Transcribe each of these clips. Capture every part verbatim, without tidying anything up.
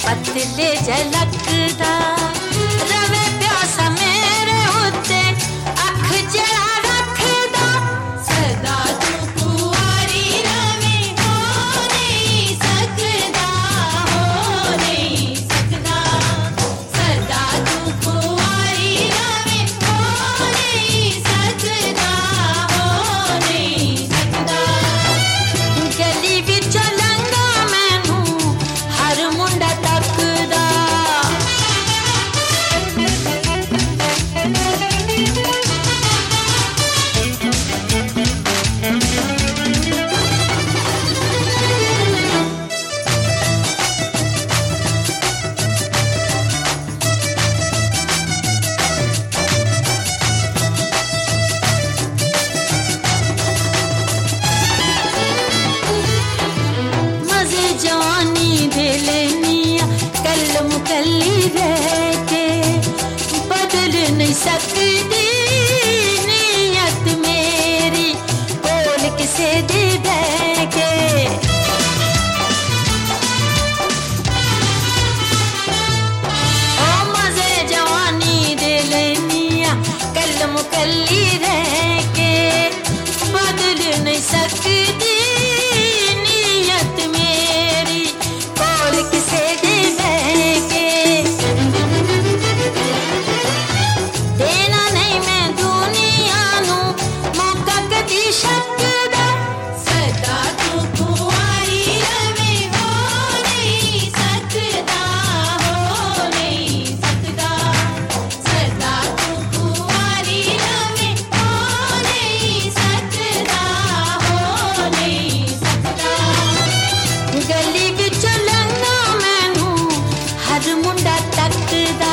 पतले झलकदा रवे प्यासा मेरे उत्ते अख जड़ा रखदा सदा तू कुंवारी रवे हो नहीं सकदा हो नहीं सकदा सदा तू कुंवारी रवे हो नहीं सकदा हो नहीं सकदा गली विच लंघा मैनू हर मुंडा तकदा मजे जवानी दे लेनिया कल मुकल्ली रह के बदल नहीं सकदी नीयत मेरी बोल किसे दे बह के ओ मजे जवानी दे लेनिया कल मुकल्ली रह के बदल नहीं सकदी नीयत मेरी बोल किसे दे बह के देना नहीं मैं दुनिया नू मौका कदी शकदा सदा तू कुंवारी रवे हो नहीं सकदा हो नहीं सकदा सदा तू कुंवारी रवे हो नहीं सकदा हो नहीं सकदा गली विच लंघा मैनू हर मुंडा तकदा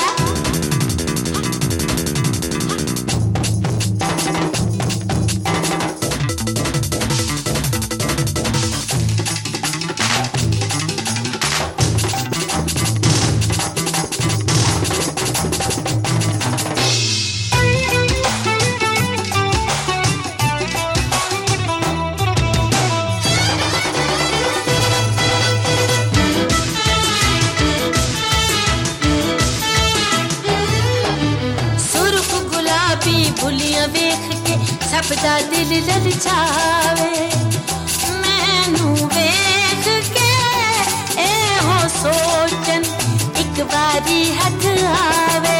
सुर्ख गुलाबी बुलियां वेख के सबदा दिल ललचावे मैनू वेख के ए हो सोचन एक बारी हथ आवे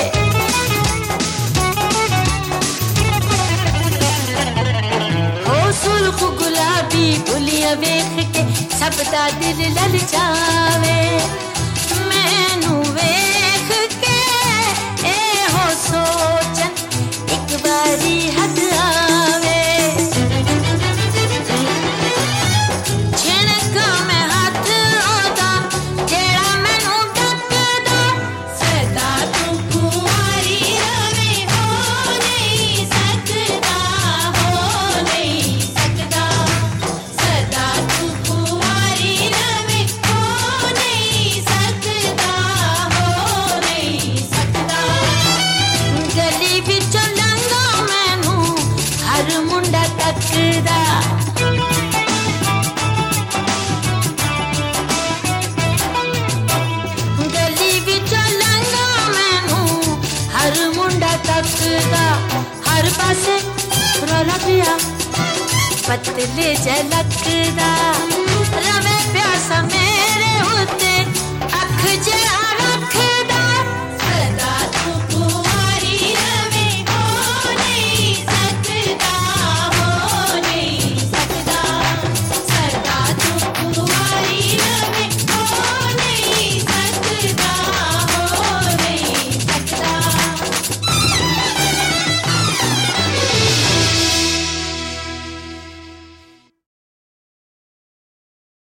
ओ सुर्ख गुलाबी बुलियां वेख के सबदा दिल ललचावे मैनू वेख के ए हो सोचन एक बारी हथ आवे छिणका मैं हथ ओदा जेड़ा मैनू डकदा सदा तू कुंवारी रवे हो नहीं सकदा हो नहीं सकदा सदा तू कुंवारी रवे हो नहीं सकदा हो नहीं सकदा गली विच लंघा मैनू हर मुंडा तकदा गली विच लंघा मैनू हर मुंडा तकदा हर पासे रौला पिया पतले झलकदा रवे प्यासा मेरे उत्ते